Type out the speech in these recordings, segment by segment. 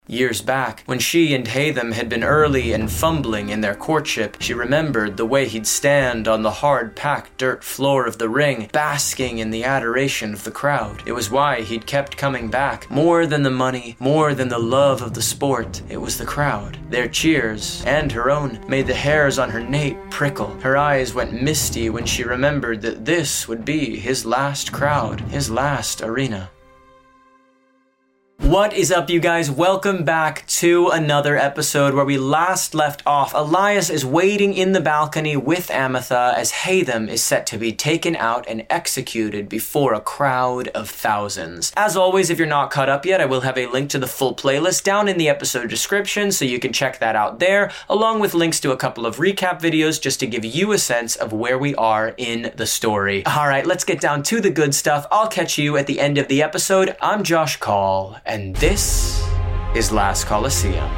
Years back, when she and Haytham had been early and fumbling in their courtship, she remembered the way he'd stand on the hard-packed dirt floor of the ring, basking in the adoration of the crowd. It was why he'd kept coming back. More than the money, more than the love of the sport, it was the crowd. Their cheers, and her own, made the hairs on her nape prickle. Her eyes went misty when she remembered that this would be his last crowd, his last arena. What is up, you guys? Welcome back to another episode where we last left off. Elias is waiting in the balcony with Amitha as Haytham is set to be taken out and executed before a crowd of thousands. As always, if you're not caught up yet, I will have a link to the full playlist down in the episode description, so you can check that out there, along with links to a couple of recap videos just to give you a sense of where we are in the story. Alright, let's get down to the good stuff. I'll catch you at the end of the episode. I'm Josh Call, and this is Last Colosseum.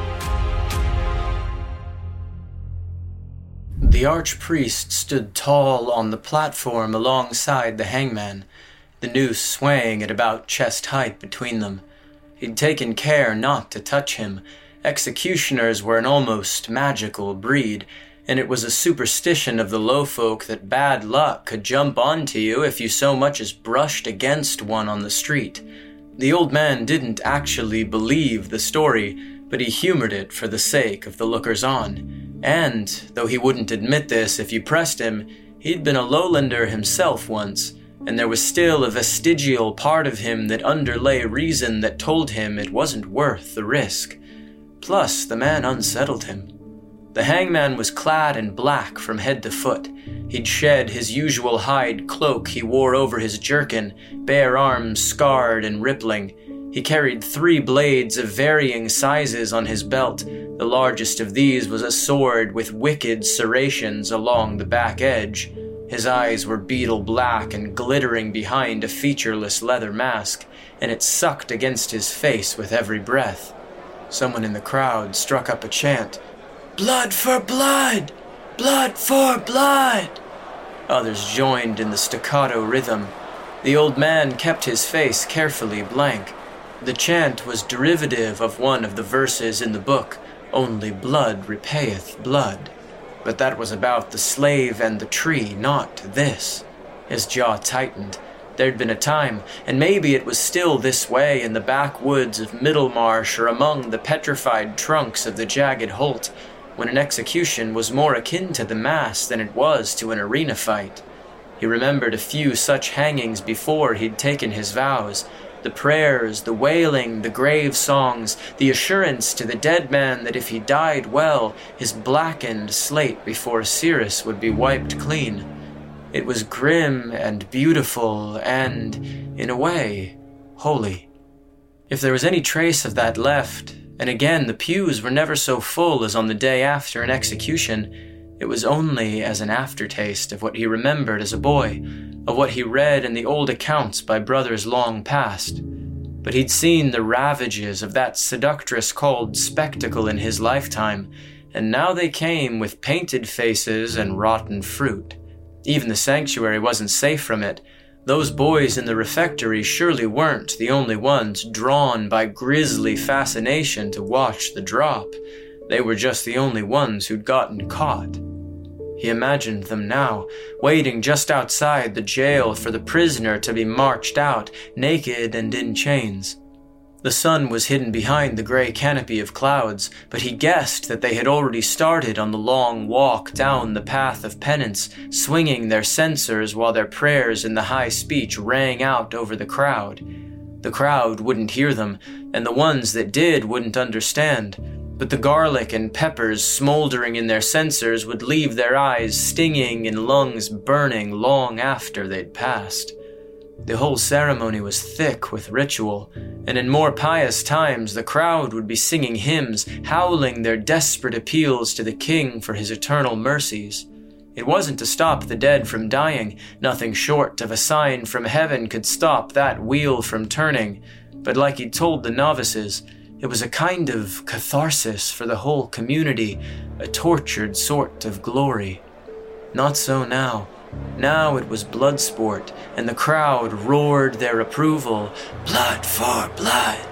The archpriest stood tall on the platform alongside the hangman, the noose swaying at about chest height between them. He'd taken care not to touch him. Executioners were an almost magical breed, and it was a superstition of the low folk that bad luck could jump onto you if you so much as brushed against one on the street. The old man didn't actually believe the story, but he humored it for the sake of the lookers-on. And, though he wouldn't admit this if you pressed him, he'd been a lowlander himself once, and there was still a vestigial part of him that underlay reason that told him it wasn't worth the risk. Plus, the man unsettled him. The hangman was clad in black from head to foot. He'd shed his usual hide cloak he wore over his jerkin, bare arms scarred and rippling. He carried 3 blades of varying sizes on his belt. The largest of these was a sword with wicked serrations along the back edge. His eyes were beetle black and glittering behind a featureless leather mask, and it sucked against his face with every breath. Someone in the crowd struck up a chant. "Blood for blood! Blood for blood!" Others joined in the staccato rhythm. The old man kept his face carefully blank. The chant was derivative of one of the verses in the book, "Only blood repayeth blood." But that was about the slave and the tree, not this. His jaw tightened. There'd been a time, and maybe it was still this way in the backwoods of Middlemarsh or among the petrified trunks of the jagged holt, when an execution was more akin to the mass than it was to an arena fight. He remembered a few such hangings before he'd taken his vows. The prayers, the wailing, the grave songs, the assurance to the dead man that if he died well, his blackened slate before Osiris would be wiped clean. It was grim and beautiful and, in a way, holy. If there was any trace of that left, and again, the pews were never so full as on the day after an execution, it was only as an aftertaste of what he remembered as a boy, of what he read in the old accounts by brothers long past. But he'd seen the ravages of that seductress called spectacle in his lifetime, and now they came with painted faces and rotten fruit. Even the sanctuary wasn't safe from it. Those boys in the refectory surely weren't the only ones drawn by grisly fascination to watch the drop. They were just the only ones who'd gotten caught. He imagined them now, waiting just outside the jail for the prisoner to be marched out, naked and in chains. The sun was hidden behind the gray canopy of clouds, but he guessed that they had already started on the long walk down the path of penance, swinging their censers while their prayers in the high speech rang out over the crowd. The crowd wouldn't hear them, and the ones that did wouldn't understand, but the garlic and peppers smoldering in their censers would leave their eyes stinging and lungs burning long after they'd passed. The whole ceremony was thick with ritual, and in more pious times the crowd would be singing hymns, howling their desperate appeals to the king for his eternal mercies. It wasn't to stop the dead from dying. Nothing short of a sign from heaven could stop that wheel from turning, but like he'd told the novices, it was a kind of catharsis for the whole community, a tortured sort of glory. Not so now. Now it was blood sport, and the crowd roared their approval. Blood for blood!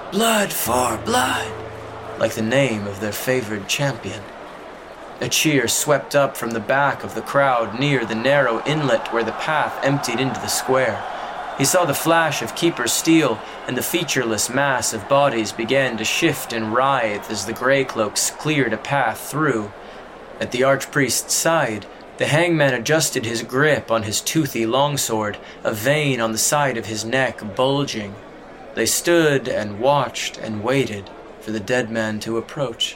"Blood for blood," like the name of their favored champion. A cheer swept up from the back of the crowd near the narrow inlet where the path emptied into the square. He saw the flash of Keeper's steel, and the featureless mass of bodies began to shift and writhe as the Greycloaks cleared a path through. At the Archpriest's side, the hangman adjusted his grip on his toothy longsword, a vein on the side of his neck bulging. They stood and watched and waited for the dead man to approach.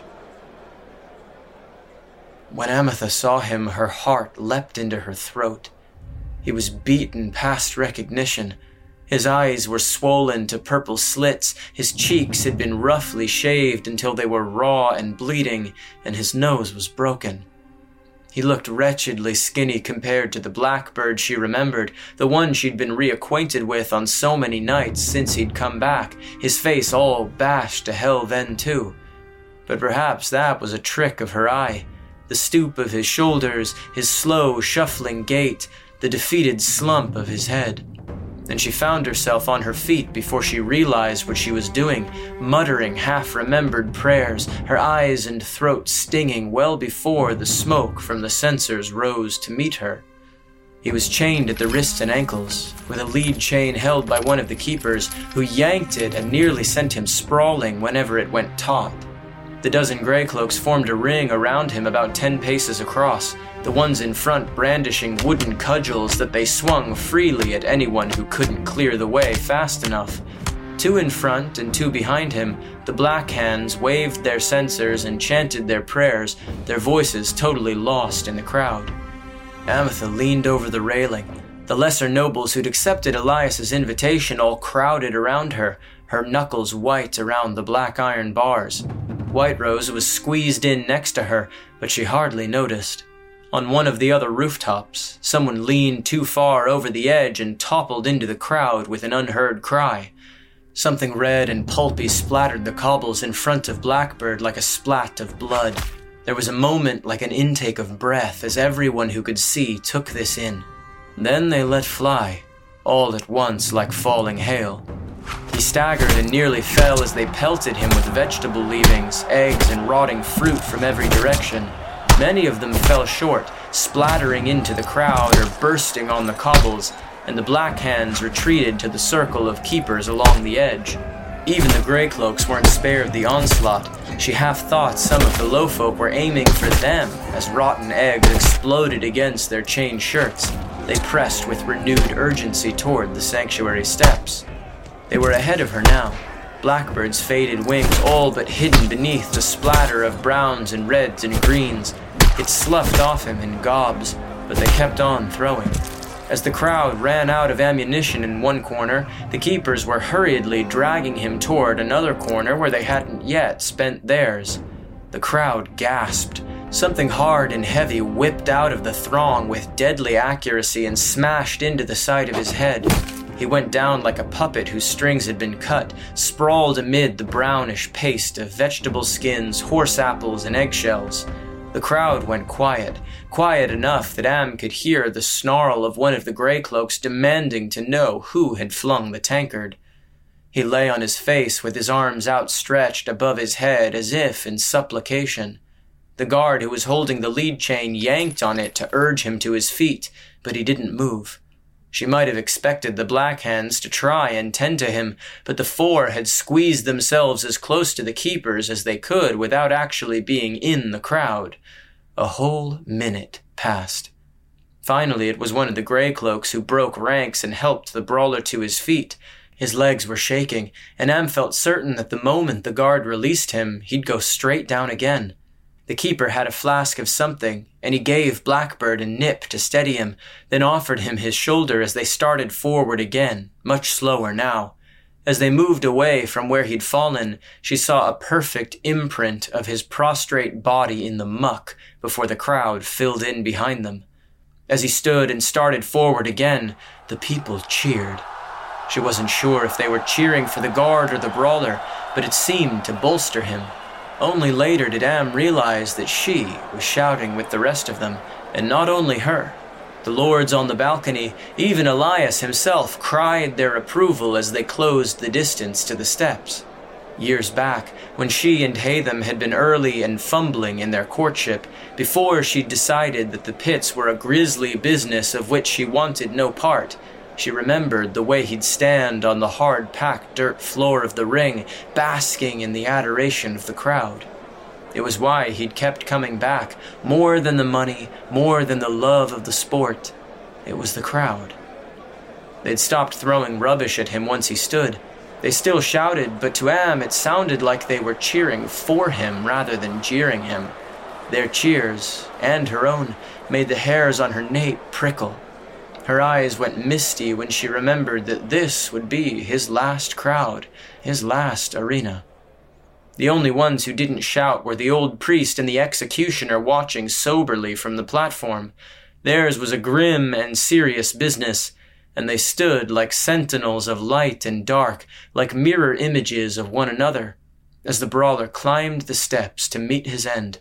When Amatha saw him, her heart leapt into her throat. He was beaten past recognition. His eyes were swollen to purple slits, his cheeks had been roughly shaved until they were raw and bleeding, and his nose was broken. He looked wretchedly skinny compared to the Blackbird she remembered, the one she'd been reacquainted with on so many nights since he'd come back, his face all bashed to hell then too. But perhaps that was a trick of her eye. The stoop of his shoulders, his slow, shuffling gait, the defeated slump of his head. And she found herself on her feet before she realized what she was doing, muttering half-remembered prayers, her eyes and throat stinging well before the smoke from the censers rose to meet her. He was chained at the wrists and ankles, with a lead chain held by one of the keepers, who yanked it and nearly sent him sprawling whenever it went taut. The dozen Greycloaks formed a ring around him about 10 paces across, the ones in front brandishing wooden cudgels that they swung freely at anyone who couldn't clear the way fast enough. 2 in front and 2 behind him, the Black Hands waved their censers and chanted their prayers, their voices totally lost in the crowd. Amatha leaned over the railing. The lesser nobles who'd accepted Elias's invitation all crowded around her, her knuckles white around the black iron bars. White Rose was squeezed in next to her, but she hardly noticed. On one of the other rooftops, someone leaned too far over the edge and toppled into the crowd with an unheard cry. Something red and pulpy splattered the cobbles in front of Blackbird like a splat of blood. There was a moment like an intake of breath as everyone who could see took this in. Then they let fly, all at once like falling hail. He staggered and nearly fell as they pelted him with vegetable leavings, eggs, and rotting fruit from every direction. Many of them fell short, splattering into the crowd or bursting on the cobbles, and the Black Hands retreated to the circle of keepers along the edge. Even the Greycloaks weren't spared the onslaught. She half thought some of the Lowfolk were aiming for them as rotten eggs exploded against their chain shirts. They pressed with renewed urgency toward the sanctuary steps. They were ahead of her now, Blackbird's faded wings all but hidden beneath the splatter of browns and reds and greens. It sloughed off him in gobs, but they kept on throwing. As the crowd ran out of ammunition in one corner, the keepers were hurriedly dragging him toward another corner where they hadn't yet spent theirs. The crowd gasped. Something hard and heavy whipped out of the throng with deadly accuracy and smashed into the side of his head. He went down like a puppet whose strings had been cut, sprawled amid the brownish paste of vegetable skins, horse apples, and eggshells. The crowd went quiet, quiet enough that Am could hear the snarl of one of the Greycloaks demanding to know who had flung the tankard. He lay on his face with his arms outstretched above his head as if in supplication. The guard who was holding the lead chain yanked on it to urge him to his feet, but he didn't move. She might have expected the Black Hands to try and tend to him, but the 4 had squeezed themselves as close to the keepers as they could without actually being in the crowd. A whole minute passed. Finally, it was one of the Greycloaks who broke ranks and helped the brawler to his feet. His legs were shaking, and Am felt certain that the moment the guard released him, he'd go straight down again. The keeper had a flask of something, and he gave Blackbird a nip to steady him, then offered him his shoulder as they started forward again, much slower now. As they moved away from where he'd fallen, she saw a perfect imprint of his prostrate body in the muck before the crowd filled in behind them. As he stood and started forward again, the people cheered. She wasn't sure if they were cheering for the guard or the brawler, but it seemed to bolster him. Only later did Am realize that she was shouting with the rest of them, and not only her. The lords on the balcony, even Elias himself, cried their approval as they closed the distance to the steps. Years back, when she and Hatham had been early and fumbling in their courtship, before she'd decided that the pits were a grisly business of which she wanted no part, she remembered the way he'd stand on the hard-packed dirt floor of the ring, basking in the adoration of the crowd. It was why he'd kept coming back, more than the money, more than the love of the sport. It was the crowd. They'd stopped throwing rubbish at him once he stood. They still shouted, but to Am it sounded like they were cheering for him rather than jeering him. Their cheers, and her own, made the hairs on her nape prickle. Her eyes went misty when she remembered that this would be his last crowd, his last arena. The only ones who didn't shout were the old priest and the executioner watching soberly from the platform. Theirs was a grim and serious business, and they stood like sentinels of light and dark, like mirror images of one another, as the brawler climbed the steps to meet his end.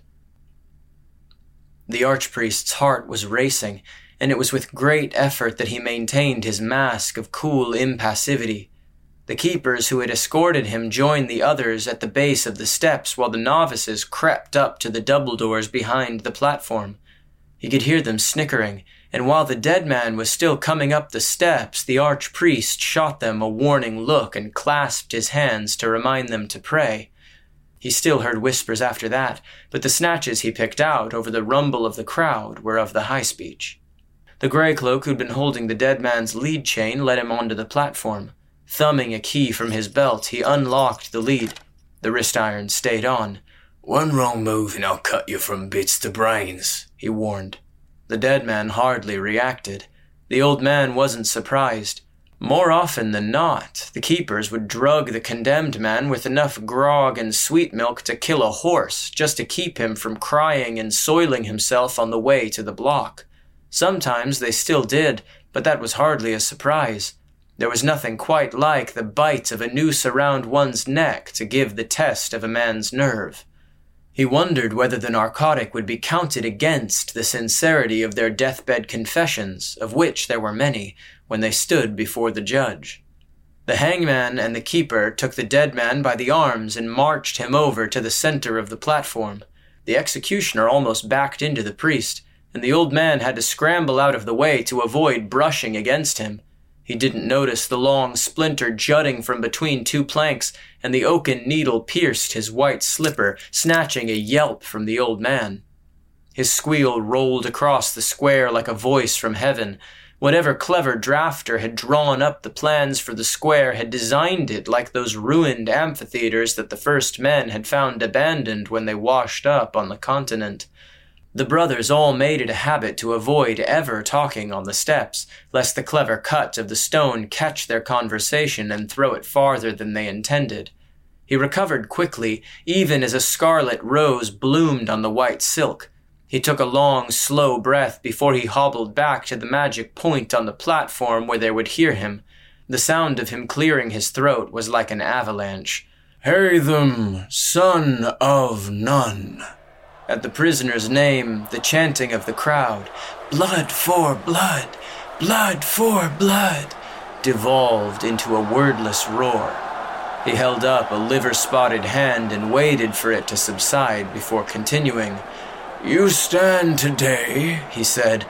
The archpriest's heart was racing, and it was with great effort that he maintained his mask of cool impassivity. The keepers who had escorted him joined the others at the base of the steps while the novices crept up to the double doors behind the platform. He could hear them snickering, and while the dead man was still coming up the steps, the archpriest shot them a warning look and clasped his hands to remind them to pray. He still heard whispers after that, but the snatches he picked out over the rumble of the crowd were of the high speech. The grey cloak who'd been holding the dead man's lead chain led him onto the platform. Thumbing a key from his belt, he unlocked the lead. The wrist iron stayed on. "One wrong move and I'll cut you from bits to brains," he warned. The dead man hardly reacted. The old man wasn't surprised. More often than not, the keepers would drug the condemned man with enough grog and sweet milk to kill a horse, just to keep him from crying and soiling himself on the way to the block. Sometimes they still did, but that was hardly a surprise. There was nothing quite like the bite of a noose around one's neck to give the test of a man's nerve. He wondered whether the narcotic would be counted against the sincerity of their deathbed confessions, of which there were many, when they stood before the judge. The hangman and the keeper took the dead man by the arms and marched him over to the center of the platform. The executioner almost backed into the priest, and the old man had to scramble out of the way to avoid brushing against him. He didn't notice the long splinter jutting from between two planks, and the oaken needle pierced his white slipper, snatching a yelp from the old man. His squeal rolled across the square like a voice from heaven. Whatever clever drafter had drawn up the plans for the square had designed it like those ruined amphitheaters that the first men had found abandoned when they washed up on the continent. The brothers all made it a habit to avoid ever talking on the steps, lest the clever cut of the stone catch their conversation and throw it farther than they intended. He recovered quickly, even as a scarlet rose bloomed on the white silk. He took a long, slow breath before he hobbled back to the magic point on the platform where they would hear him. The sound of him clearing his throat was like an avalanche. "Hatham, son of none." At the prisoner's name, the chanting of the crowd, "Blood for blood, blood for blood," devolved into a wordless roar. He held up a liver-spotted hand and waited for it to subside before continuing. "You stand today," he said,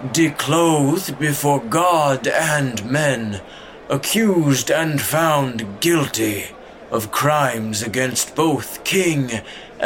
"declothed before God and men, accused and found guilty of crimes against both king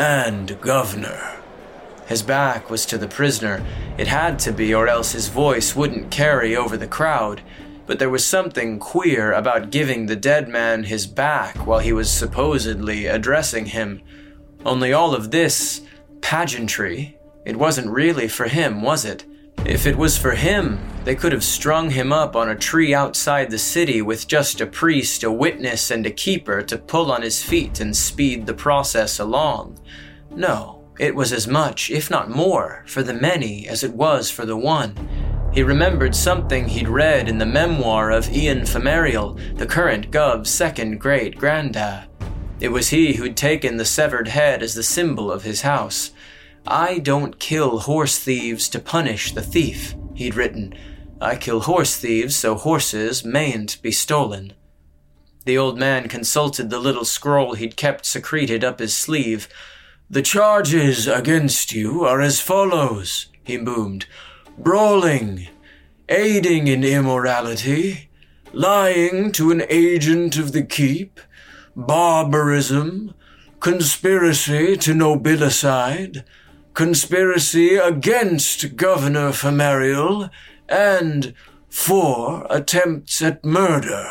and governor." His back was to the prisoner. It had to be, or else his voice wouldn't carry over the crowd. But there was something queer about giving the dead man his back while he was supposedly addressing him. Only all of this pageantry, it wasn't really for him, was it? If it was for him, they could have strung him up on a tree outside the city with just a priest, a witness, and a keeper to pull on his feet and speed the process along. No. It was as much, if not more, for the many as it was for the one. He remembered something he'd read in the memoir of Ian Femerial, the current Gov's second great-granddad. It was he who'd taken the severed head as the symbol of his house. "I don't kill horse thieves to punish the thief," he'd written. "I kill horse thieves so horses mayn't be stolen." The old man consulted the little scroll he'd kept secreted up his sleeve. "The charges against you are as follows," he boomed. "Brawling, aiding in immorality, lying to an agent of the keep, barbarism, conspiracy to nobilicide, conspiracy against Governor Femerial, and 4 attempts at murder."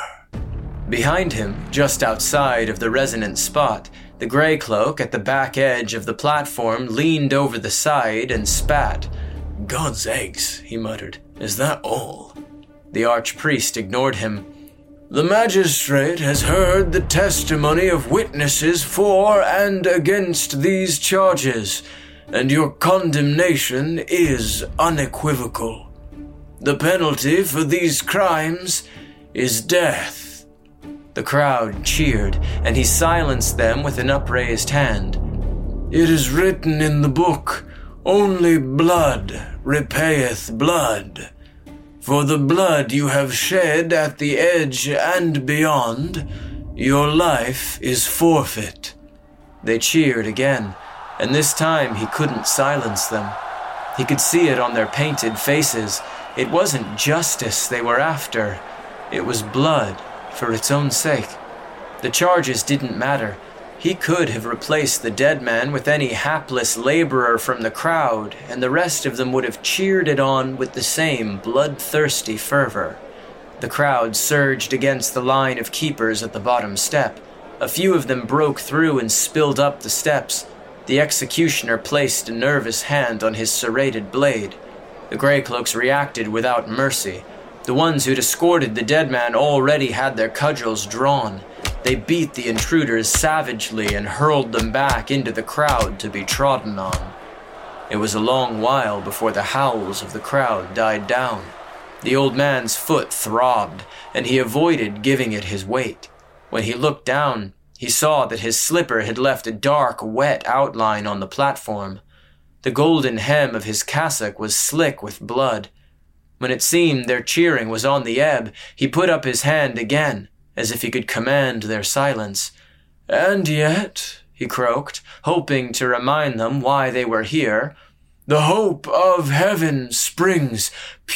Behind him, just outside of the resonant spot, the gray cloak at the back edge of the platform leaned over the side and spat. "God's eggs," he muttered. "Is that all?" The archpriest ignored him. "The magistrate has heard the testimony of witnesses for and against these charges, and your condemnation is unequivocal. The penalty for these crimes is death." The crowd cheered, and he silenced them with an upraised hand. "It is written in the book, only blood repayeth blood. For the blood you have shed at the edge and beyond, your life is forfeit." They cheered again, and this time he couldn't silence them. He could see it on their painted faces. It wasn't justice they were after. It was blood for its own sake. The charges didn't matter. He could have replaced the dead man with any hapless laborer from the crowd, and the rest of them would have cheered it on with the same bloodthirsty fervor. The crowd surged against the line of keepers at the bottom step. A few of them broke through and spilled up the steps. The executioner placed a nervous hand on his serrated blade. The Greycloaks reacted without mercy. The ones who'd escorted the dead man already had their cudgels drawn. They beat the intruders savagely and hurled them back into the crowd to be trodden on. It was a long while before the howls of the crowd died down. The old man's foot throbbed, and he avoided giving it his weight. When he looked down, he saw that his slipper had left a dark, wet outline on the platform. The golden hem of his cassock was slick with blood. When it seemed their cheering was on the ebb, he put up his hand again, as if he could command their silence. "And yet," he croaked, hoping to remind them why they were here, "the hope of heaven springs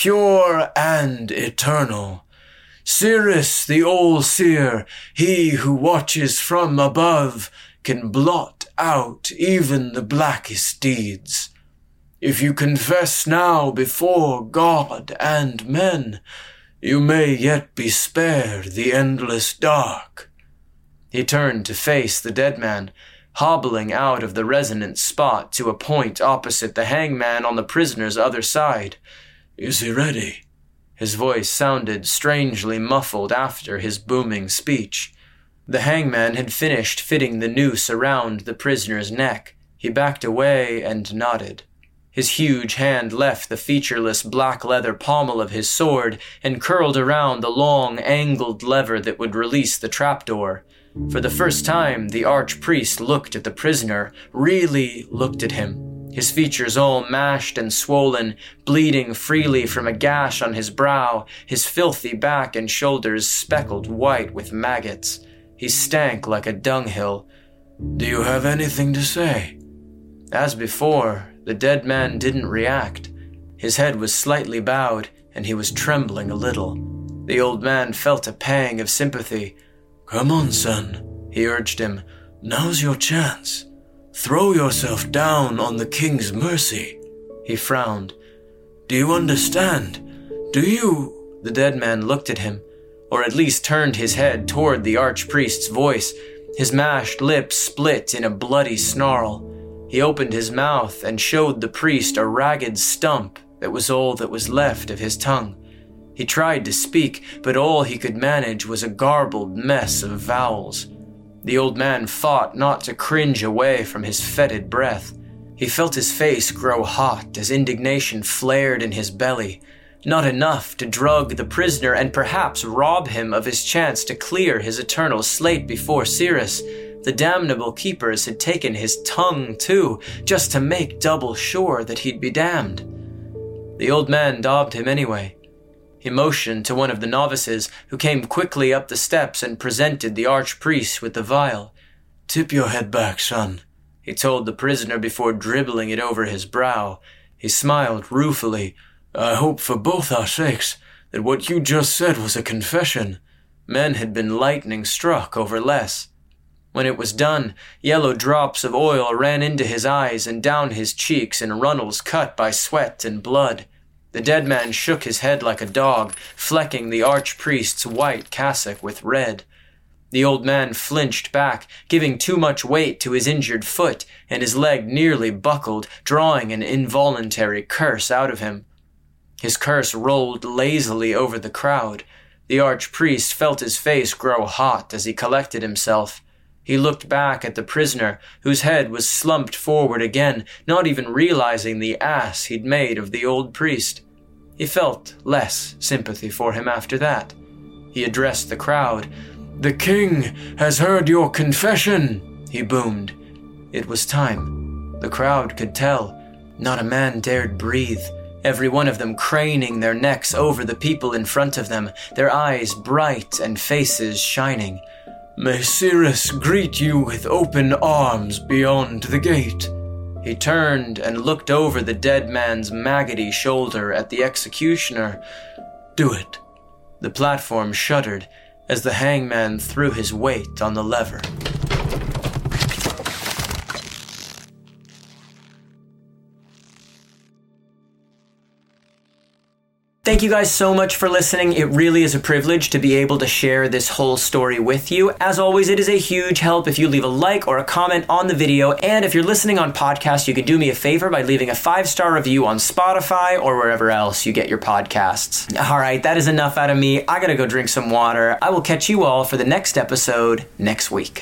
pure and eternal. Sirius the All-Seer, he who watches from above, can blot out even the blackest deeds. If you confess now before God and men, you may yet be spared the endless dark." He turned to face the dead man, hobbling out of the resonant spot to a point opposite the hangman on the prisoner's other side. "Is he ready?" His voice sounded strangely muffled after his booming speech. The hangman had finished fitting the noose around the prisoner's neck. He backed away and nodded. His huge hand left the featureless black leather pommel of his sword and curled around the long, angled lever that would release the trapdoor. For the first time, the archpriest looked at the prisoner, really looked at him. His features all mashed and swollen, bleeding freely from a gash on his brow, his filthy back and shoulders speckled white with maggots. He stank like a dunghill. "Do you have anything to say?" As before, the dead man didn't react. His head was slightly bowed, and he was trembling a little. The old man felt a pang of sympathy. "Come on, son," he urged him. "Now's your chance. Throw yourself down on the king's mercy." He frowned. "Do you understand? Do you?" The dead man looked at him, or at least turned his head toward the archpriest's voice. His mashed lips split in a bloody snarl. He opened his mouth and showed the priest a ragged stump that was all that was left of his tongue. He tried to speak, but all he could manage was a garbled mess of vowels. The old man fought not to cringe away from his fetid breath. He felt his face grow hot as indignation flared in his belly. Not enough to drug the prisoner and perhaps rob him of his chance to clear his eternal slate before Sirius. The damnable keepers had taken his tongue too, just to make double sure that he'd be damned. The old man daubed him anyway. He motioned to one of the novices, who came quickly up the steps and presented the archpriest with the vial. "Tip your head back, son," he told the prisoner before dribbling it over his brow. He smiled ruefully. "I hope for both our sakes that what you just said was a confession." Men had been lightning struck over less. When it was done, yellow drops of oil ran into his eyes and down his cheeks in runnels cut by sweat and blood. The dead man shook his head like a dog, flecking the archpriest's white cassock with red. The old man flinched back, giving too much weight to his injured foot, and his leg nearly buckled, drawing an involuntary curse out of him. His curse rolled lazily over the crowd. The archpriest felt his face grow hot as he collected himself. He looked back at the prisoner, whose head was slumped forward again, not even realizing the ass he'd made of the old priest. He felt less sympathy for him after that. He addressed the crowd. "The king has heard your confession," he boomed. It was time. The crowd could tell. Not a man dared breathe, every one of them craning their necks over the people in front of them, their eyes bright and faces shining. "May Cyrus greet you with open arms beyond the gate." He turned and looked over the dead man's maggoty shoulder at the executioner. "Do it." The platform shuddered as the hangman threw his weight on the lever. Thank you guys so much for listening. It really is a privilege to be able to share this whole story with you. As always, it is a huge help if you leave a like or a comment on the video. And if you're listening on podcast, you can do me a favor by leaving a 5-star review on Spotify or wherever else you get your podcasts. All right, that is enough out of me. I gotta go drink some water. I will catch you all for the next episode next week.